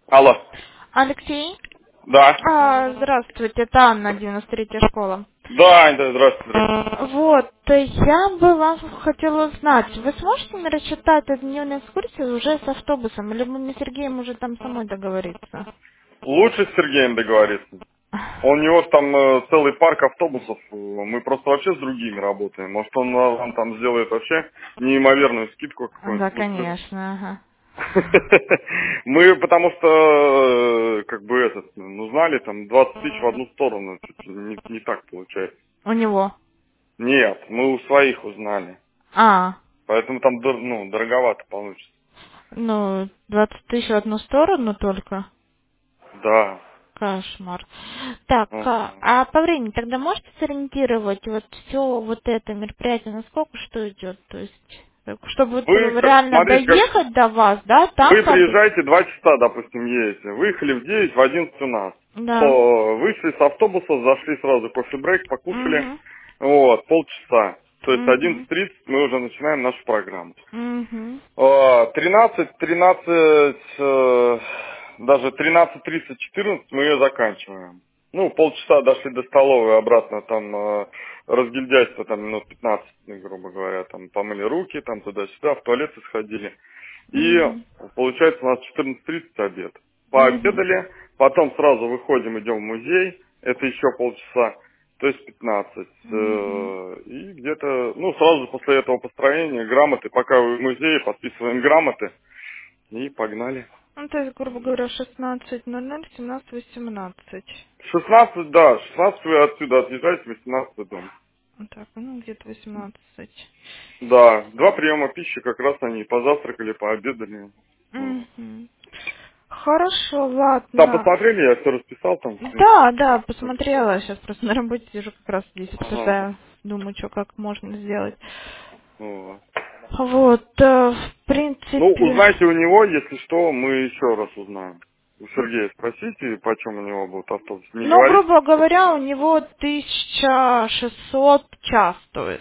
Алло. Алексей? Да. Здравствуйте, это Анна, 93-я школа. Да, да, здравствуйте, здравствуйте. Вот, я бы вас хотела узнать, вы сможете мне рассчитать эту дневную экскурсию уже с автобусом, или мне с Сергеем уже там самой договориться? Лучше с Сергеем договориться. У него ж там целый парк автобусов. Мы просто вообще с другими работаем. Может, он вам там сделает вообще неимоверную скидку Да, какую-нибудь. конечно, ага. Мы потому что, как бы ну знали, там 20 тысяч в одну сторону. Чуть ли не так получается. У него? Нет, мы у своих узнали. А, Поэтому там, дороговато получится. 20 тысяч в одну сторону только? Да. Кошмар. Так, Ага. а по времени тогда можете сориентировать вот все вот это мероприятие, насколько что идет? То есть, чтобы вот Вы, реально смотрите, как доехать до вас, да, там вы как бы... приезжаете 2 часа, допустим, едете. Выехали в 9, в 11 у нас. Да. То вышли с автобуса, зашли сразу кофе-брейк, покушали. Угу. Вот, полчаса. То есть Угу. 11:30 мы уже начинаем нашу программу. Угу. 13, даже 13:30, 14 мы ее заканчиваем. Ну, полчаса дошли до столовой, обратно там разгильдяйство, там минут 15, грубо говоря, там помыли руки, там туда-сюда, в туалет сходили. И Угу. получается у нас 14:30 обед. Угу. Пообедали, потом сразу выходим, идем в музей, это еще полчаса, то есть 15. Угу. И где-то, сразу после этого построения грамоты, пока вы в музее, подписываем грамоты и погнали. Ну, то есть, грубо говоря, 16:00, 17:18. 16, да, 16 вы отсюда отъезжаете, 18 дом. Так, ну где-то 18. Да, два приема пищи, как раз они позавтракали, пообедали. Вот. Угу. Хорошо, Там ладно. посмотрели, я все расписал там, в Да, принципе. да, Так посмотрела. Сейчас просто на работе сижу, как раз здесь ага. обсуждаю. Думаю, что как можно сделать. Вот. Вот, в принципе... Узнайте у него, если что, мы еще раз узнаем. У Сергея спросите, почем у него будет автобус. Не Ну, говорите, грубо говоря, у него 1600 час стоит.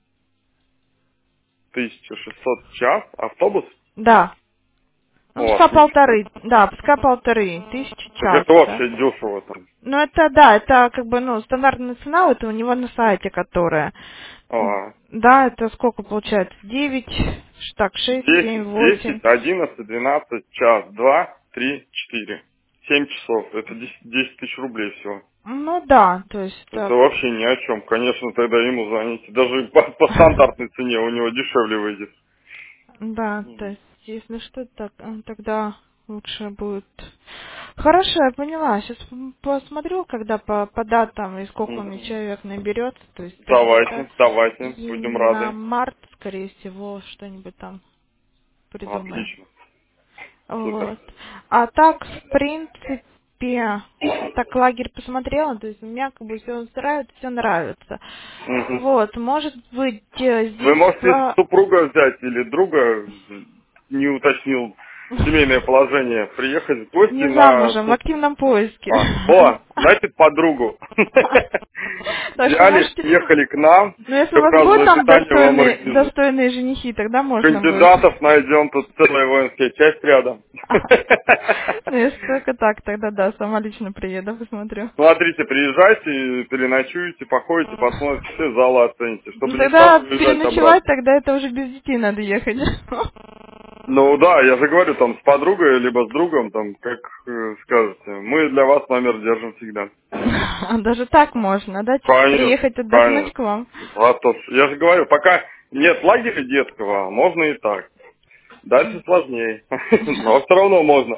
1600 час автобус? Да. Ну, О, пускай отлично. полторы. Да, пускай полторы. 1000 Так час, это да. вообще дешево там. Ну, это, да, это как бы, стандартная цена, это у него на сайте, которая. Ага. Да, это сколько получается? 9, так, 6, 7, 10, 8. 10, 11, 12, час, 2, 3, 4. 7 часов. Это 10 тысяч рублей всего. Ну да, то есть Это так. вообще ни о чем. Конечно, тогда ему звоните. Даже по стандартной цене у него дешевле выйдет. Да, то есть, если что, так, тогда лучше будет. Хорошо, я поняла. Сейчас посмотрю, когда по датам и сколько у меня Мгм. человек наберется. То есть это где-то Давайте, давайте, и будем на рады. март, скорее всего, что-нибудь там придумаем. Отлично, супер. Вот. А так, в принципе, так лагерь посмотрела, то есть у меня как бы все устраивает, все нравится. Мгм. Вот, может быть, Вы здесь можете супруга взять или друга, не уточнил семейное положение, приехать в гости не на замужем, в активном поиске. значит, подругу. Так что Взяли, можете, ехали к нам, ну если у как вас раз будут там воспитание вам организуем. достойные женихи, тогда можно будет. Кандидатов найдем, тут целая воинская часть рядом. Ну если только так, тогда да, сама лично приеду, посмотрю. Смотрите, приезжайте, переночуете, походите, посмотрите, все залы оцените, Ну чтобы не тогда сразу уезжать переночевать, обратно. тогда это уже без детей надо ехать. Ну да, я же говорю, там с подругой, либо с другом, там, как скажете. Мы для вас номер держим всегда. Даже так можно, да? Конечно, Приехать отдохнуть конечно. к вам. А то я же говорю, пока нет лагеря детского, можно и так. Дальше сложнее, но все равно можно.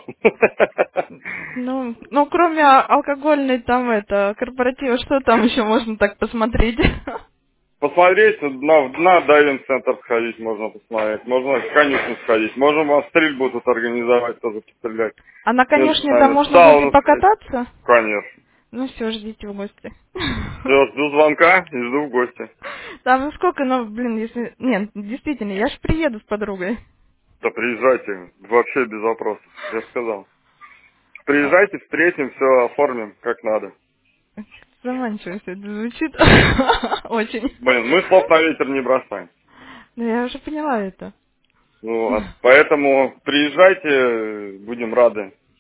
Ну, кроме алкогольной там это корпоратива, что там еще можно так посмотреть? Посмотреть, на дайвинг-центр сходить можно посмотреть, можно в конюшню сходить, можно вам стрельбу тут организовать, тоже пострелять А на между конюшне там нами. В можно будет и сауну сходить, покататься? конечно. Ну все, ждите в гости. Все, жду звонка и жду в гости. Там ну сколько, блин, если... Нет, действительно, я ж приеду с подругой. Да приезжайте, вообще без вопросов, я сказал. Приезжайте, встретим, все оформим как надо. Заманчиво все это звучит. Очень. Блин, мы слов на ветер не бросаем. Ну, я уже поняла это. Вот. Поэтому приезжайте, будем рады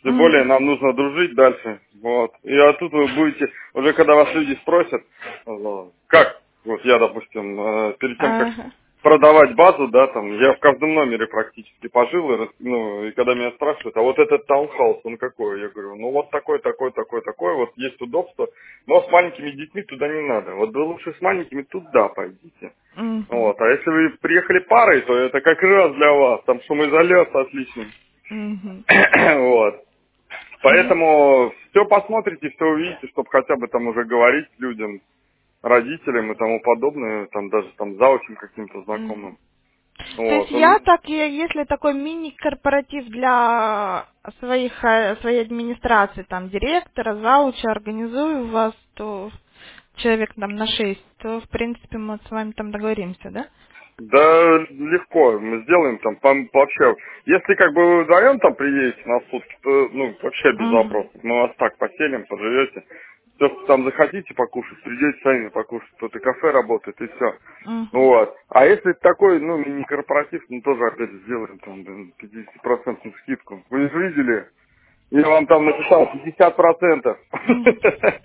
Тем более нам нужно дружить дальше. Вот. И а тут вы будете, уже когда вас люди спросят, как, вот я, допустим, перед тем, как Ага. продавать базу, да, там, я в каждом номере практически пожил, и когда меня спрашивают, а вот этот таунхаус, он какой? Я говорю, ну вот такой, такой, такой, такой, вот есть удобство, но с маленькими детьми туда не надо. Вот вы лучше с маленькими туда пойдите. Мгм. Вот, а если вы приехали парой, то это как раз для вас, там шумоизоляция отличная. Мгм. Вот. Ну, Поэтому все посмотрите, все увидите, чтобы хотя бы там уже говорить людям, родителям и тому подобное, там даже там заучим каким-то мгм. знакомым. То есть Вот. я так, если такой мини-корпоратив для своей администрации, там, директора, зауча, организую у вас, то человек там на 6, то, в принципе, мы с вами там договоримся, да? Да, легко, мы сделаем там, вообще, если как бы вы вдвоем там приедете на сутки, то, ну, вообще без Угу. вопросов, мы вас так поселим, поживете, все, что там захотите покушать, придете сами покушать, тут и кафе работает, и все. Угу. Вот. А если такой, ну, мини-корпоратив, ну, тоже опять сделаем там, да, 50% скидку. Вы же видели? Я вам там написал 50%. Мгм.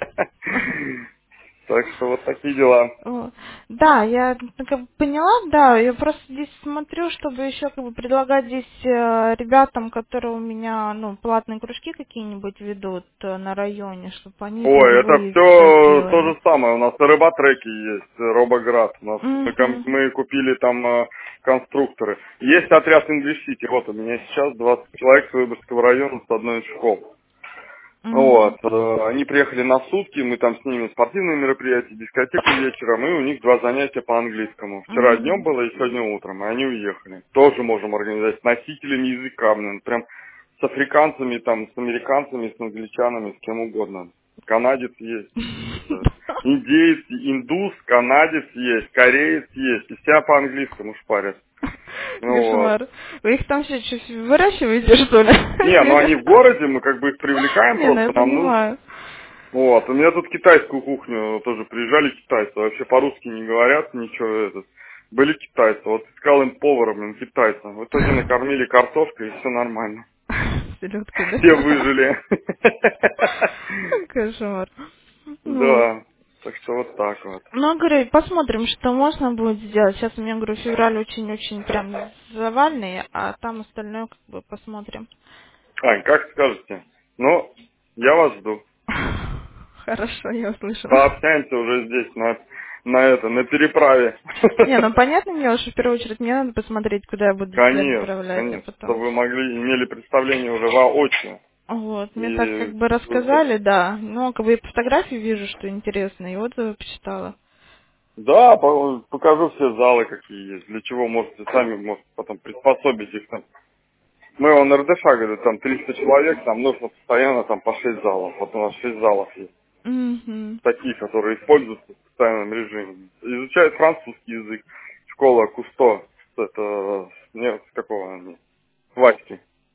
Так что вот такие дела. Да, я как бы поняла, да, я просто здесь смотрю, чтобы еще как бы предлагать здесь ребятам, которые у меня, ну, платные кружки какие-нибудь ведут на районе, чтобы они там Ой, это выезд тоже все то делали. же самое. У нас рыботреки есть, Робоград. У нас Угу. мы купили там конструкторы. Есть отряд Инглиш-Сити. Вот у меня сейчас 20 человек с Выборгского района с одной из школ. Угу. Вот. Они приехали на сутки, мы там с ними спортивные мероприятия, дискотеку вечером, и у них 2 занятия по английскому. Вчера днем Угу. было и сегодня утром, и они уехали. Тоже можем организовать с носителями языка, блин, прям с африканцами, там, с американцами, с англичанами, с кем угодно. Канадец есть, индеец, индус, канадец есть, кореец есть, и все по-английскому шпарят. Ну вот. Кошмар. Вы их там все чуть выращиваете, что ли? Не, ну они в городе, мы как бы их привлекаем, Не, ну я просто нам нужно. понимаю. Вот, у меня тут китайскую кухню тоже приезжали китайцы, вообще по-русски не говорят, ничего этот. Были китайцы, вот искал им повара, блин, китайца. В итоге накормили картошкой и все нормально. Селедкой, да? Все выжили. Кошмар. Ну, Да, так что вот так вот. ну, говорю, посмотрим, что можно будет сделать. Сейчас у меня, говорю, февраль очень-очень прям завальный, а там остальное как бы посмотрим. Ань, как скажете? Ну, я вас жду. Хорошо, я услышала. Пообщаемся уже здесь, на переправе. Не, ну понятно дело, что в первую очередь мне надо посмотреть, куда я буду тебя Конечно, отправлять, а конечно, потом. чтобы вы имели представление уже воочию. Вот, мне так как И бы рассказали, да. Ну, как бы и по фотографии вижу, что интересно, и отзывы почитала. да, покажу все залы, какие есть. Для чего можете сами, можете потом приспособить их там. Мы вон РДШ, говорю, там 300 человек, там нужно постоянно там по 6 залов. Вот у нас 6 залов есть. Угу. Такие, которые используются в постоянном режиме. Изучают французский язык. Школа Кусто. Это, нет, с какого они? Васьки.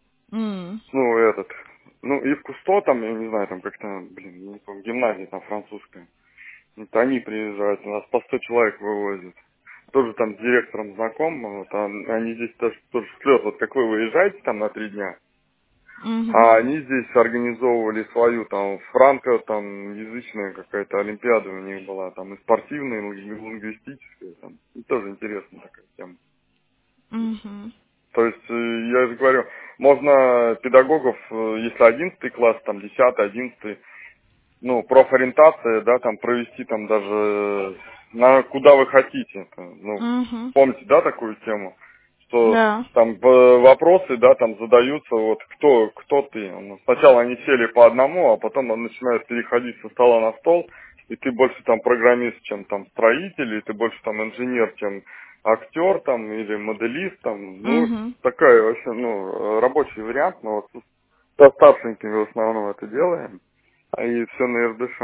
Ну, этот. Ну, и в Кусто там, я не знаю, там как-то, блин, не помню, гимназия там французская. Вот они приезжают, у нас по 100 человек вывозят. Тоже там с директором знаком, вот, они здесь тоже слет, вот как вы выезжаете там на 3 дня, Угу. а они здесь организовывали свою там франко, там язычная какая-то олимпиада у них была, там и спортивная, и лингвистическая, там, и тоже интересная такая тема. Угу. То есть, я же говорю, можно педагогов, если 11 класс, там 10-11, ну, профориентация, да, там провести там даже на куда вы хотите. Это, ну, Угу. помните, да, такую тему, что Да. там вопросы, да, там задаются, вот кто ты. Ну, сначала они сели по одному, а потом он начинает переходить со стола на стол, и ты больше там программист, чем там строитель, и ты больше там инженер, чем актер там или моделист там. Ну, Угу. такая вообще, ну, рабочий вариант, но вот со старшенькими в основном это делаем и все на РДШ.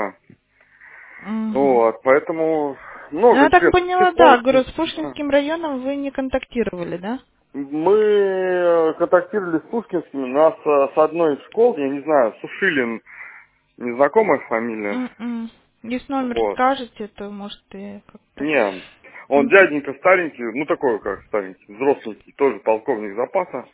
Угу. Вот, поэтому Ну, много я так интересных поняла, да, говорю, ситуаций. с Да. Пушкинским районом вы не контактировали, да? Мы контактировали с Пушкинским, у нас с одной из школ, я не знаю, Сушилин, незнакомая фамилия, М-м. Если номер вот. скажете, то может и как-то. Не, он Мгм. дяденька старенький, ну такой как старенький, взросленький, тоже полковник запаса.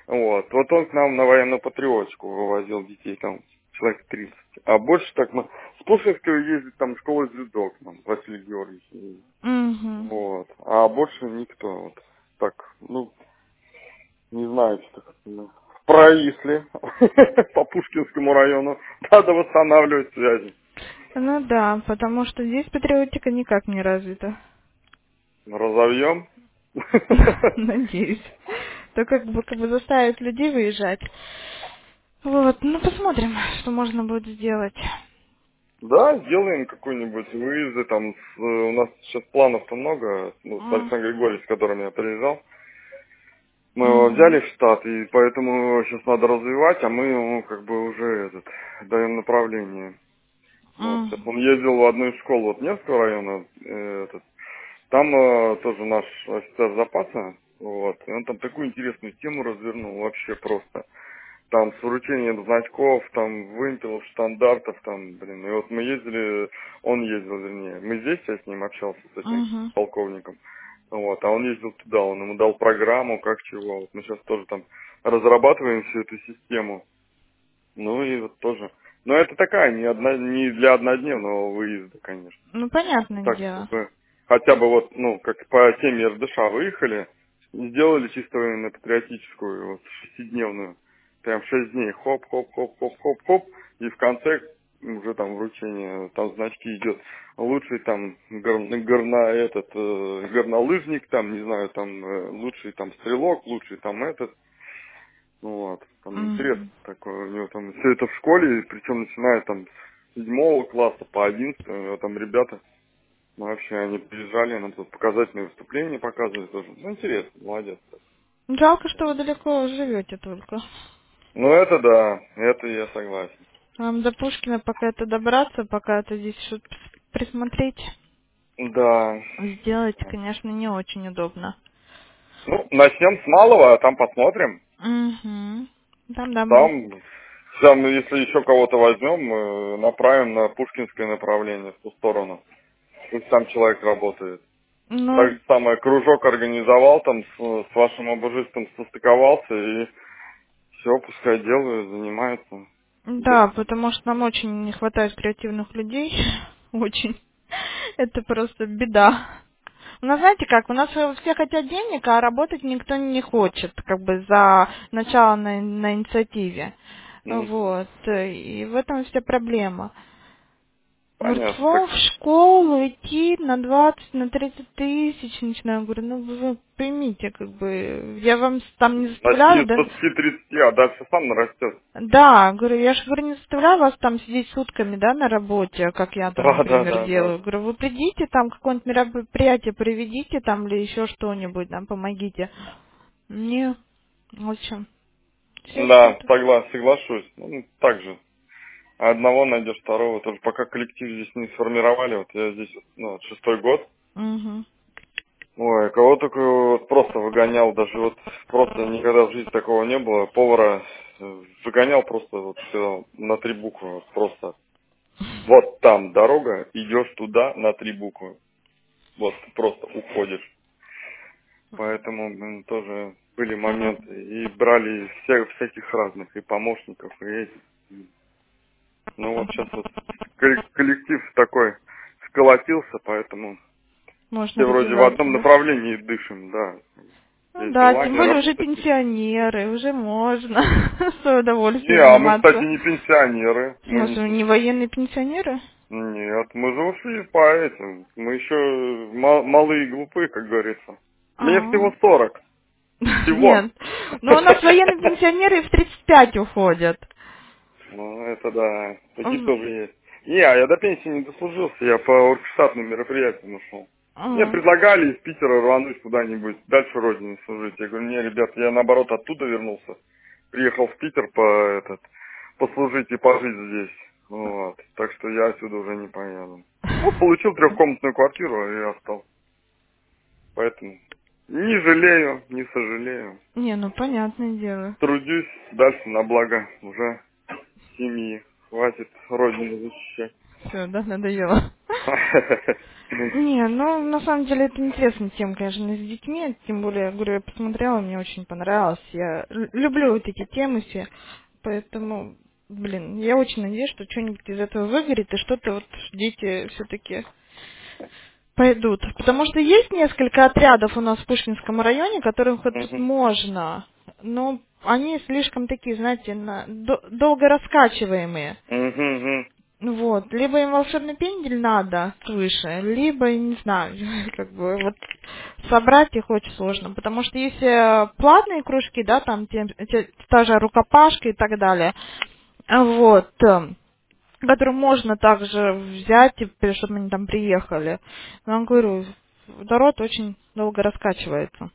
Вот. Вот он к нам на военную патриотику вывозил детей, там, человек 30. А больше так, ну, с Пушкинского ездит там школа дзюдо, к нам, Василий Георгиевич. Угу. Вот. А больше никто. Вот. Так, ну, не знаю, что как-то провисли по Пушкинскому району. Надо восстанавливать связи. Ну да, потому что здесь патриотика никак не развита. Разовьем. Надеюсь. То как бы заставить людей выезжать. Вот, ну посмотрим, что можно будет сделать. Да, сделаем какой-нибудь выезды, там, у нас сейчас планов-то много, ну, с Александром Григорьевичем, с которым я приезжал, мы его Угу. взяли в штат, и поэтому сейчас надо развивать, а мы ему как бы уже даем направление. Вот, сейчас он ездил в одну из школ вот Невского района, там тоже наш офицер запаса, вот, и он там такую интересную тему развернул, вообще просто. Там с вручением значков, там вымпелов, стандартов, там, блин, и вот мы ездили, он ездил, вернее, мы здесь, я с ним общался, с этим Угу. полковником, вот, а он ездил туда, он ему дал программу, как чего, вот мы сейчас тоже там разрабатываем всю эту систему, ну и вот тоже, но это такая, не для однодневного выезда, конечно. Ну, понятное Так, дело. чтобы хотя бы вот, ну, как по теме РДШ выехали, и сделали чисто военно-патриотическую, вот, шестидневную. Прям 6 дней, хоп-хоп-хоп-хоп-хоп-хоп, и в конце уже там вручение, там значки идет. Лучший там горнолыжник, там, не знаю, там, лучший там стрелок, лучший там этот. Ну вот, там интересно Мгм. такое, у него там все это в школе, причем начиная там с 7 класса по 11, у него там ребята. Ну, вообще, они приезжали, нам тут показательные выступления показывали тоже. Ну, интересно, молодец. Жалко, что вы далеко живете только. Ну, это да, это я согласен. Вам до Пушкина пока это добраться, пока это здесь что-то присмотреть, Да. сделать, конечно, не очень удобно. Ну, начнем с малого, а там посмотрим. Угу. Там. Там, если еще кого-то возьмем, направим на Пушкинское направление, в ту сторону. Пусть там человек работает. Так Ну, же самое, кружок организовал, там с вашим обужистом состыковался, и все, пускай делают, занимаются. да, потому что нам очень не хватает креативных людей. Очень. Это просто беда. У нас, знаете как, у нас все хотят денег, а работать никто не хочет, как бы за начало на инициативе. Мгм. Вот. И в этом вся проблема. Говорит, Понятно. в школу идти на 20, на 30 тысяч, начинаю, говорю, ну вы поймите, как бы, я вам там не Начни заставляю, с да? 20-30, а дальше сам нарастет. Да, говорю, я же, говорю, не заставляю вас там сидеть сутками, да, на работе, как я там, Да, да, например, да, да. делаю. Говорю, вы придите, там какое-нибудь мероприятие проведите там или еще что-нибудь, там, помогите. Не, в общем, все Да, что-то. соглашусь. Ну, так же. Одного найдешь, второго тоже. Пока коллектив здесь не сформировали, вот я здесь, ну, вот 6-й год. Угу. Ой, кого только вот просто выгонял, даже вот просто никогда в жизни такого не было. Повара выгонял просто вот всё на 3 буквы, вот просто. Вот там дорога, идешь туда на 3 буквы. Вот просто уходишь. Поэтому тоже были моменты. И брали всяких разных, и помощников, и этих. Ну вот сейчас вот коллектив такой сколотился, поэтому Можно все вроде в развиваться, одном да? направлении дышим, да. Ну Есть да, тем желание более уже работать. пенсионеры, уже можно в свое Не, удовольствие а мы, кстати, заниматься. не пенсионеры. В Мы не смысле, не военные пенсионеры? Нет, мы же ушли по этим. Мы еще малые и глупые, как говорится. Мне А. всего 40. Всего. Нет. Но у нас военные пенсионеры в 35 уходят. Ну, это да. Такие В- тоже есть. Не, а я до пенсии не дослужился. Я по оргштатным мероприятиям ушел. Мне а. предлагали из Питера рвануть куда-нибудь, дальше родине служить. Я говорю, не, ребят, я наоборот оттуда вернулся. Приехал в Питер послужить и пожить здесь. Вот. Так что я отсюда уже не поеду. Ну, получил 3-комнатную квартиру и остался. Поэтому не жалею, не сожалею. Не, ну понятное дело. Трудюсь дальше на благо уже семьи. Хватит родину защищать. Все, да, надоело. Не, ну, на самом деле, это интересная тема, конечно, с детьми, тем более, я говорю, я посмотрела, мне очень понравилось, я люблю вот эти темы все, поэтому, блин, я очень надеюсь, что что-нибудь из этого выгорит, и что-то вот дети все-таки пойдут. Потому что есть несколько отрядов у нас в Пушкинском районе, которых вот тут можно, но они слишком такие, знаете, долго раскачиваемые. Вот, либо им волшебный пендель надо свыше, либо, я не знаю, как бы вот собрать их очень сложно, потому что если платные кружки, да, там та же рукопашка и так далее, вот, которые можно также взять, чтобы они там приехали. Но я говорю, народ очень долго раскачивается.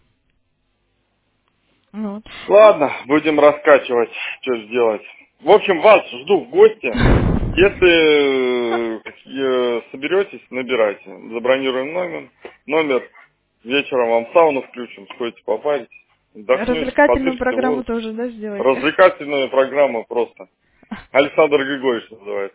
Вот. Ладно, будем раскачивать, что сделать. В общем, вас жду в гости. Если соберетесь, набирайте. Забронируем номер. Вечером вам сауну включим, сходите попаритесь, отдохнете, Развлекательную подышите программу воздух. тоже, да, сделаете? Развлекательная программа просто. Александр Григорьевич называется.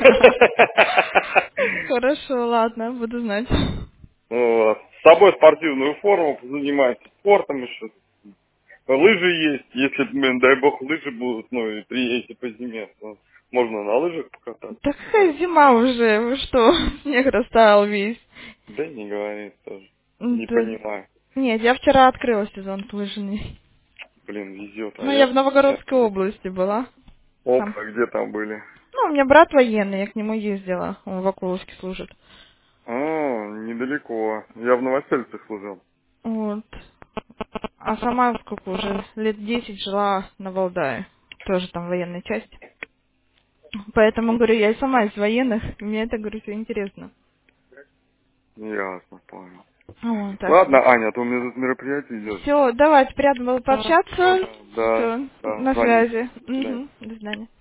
Хорошо, ладно, буду знать. Вот. С собой спортивную форму, занимайтесь спортом еще. Лыжи есть, если, дай бог, лыжи будут, ну и приедете по зиме, то можно на лыжах покататься. Да какая зима уже, вы что, снег растаял весь. Да не говори тоже, не Да. понимаю. Нет, я вчера открыла сезон лыжный. Блин, везет, а Ну, я я в нет. Новогородской области была. Там. Опа, где там были? Ну, у меня брат военный, я к нему ездила, он в Окуловске служит. А, недалеко. Я в Новосельцах служил. Вот. А сама сколько уже, лет 10 жила на Валдае. Тоже там военной части. Поэтому, говорю, я и сама из военных, и мне это, говорю, все интересно. Ясно, понял. Вот, так что. Ладно, Аня, а то у меня тут мероприятие идет. Все, давайте, приятно было пообщаться. Да, Все, да, на звони. связи. До свидания. До свидания.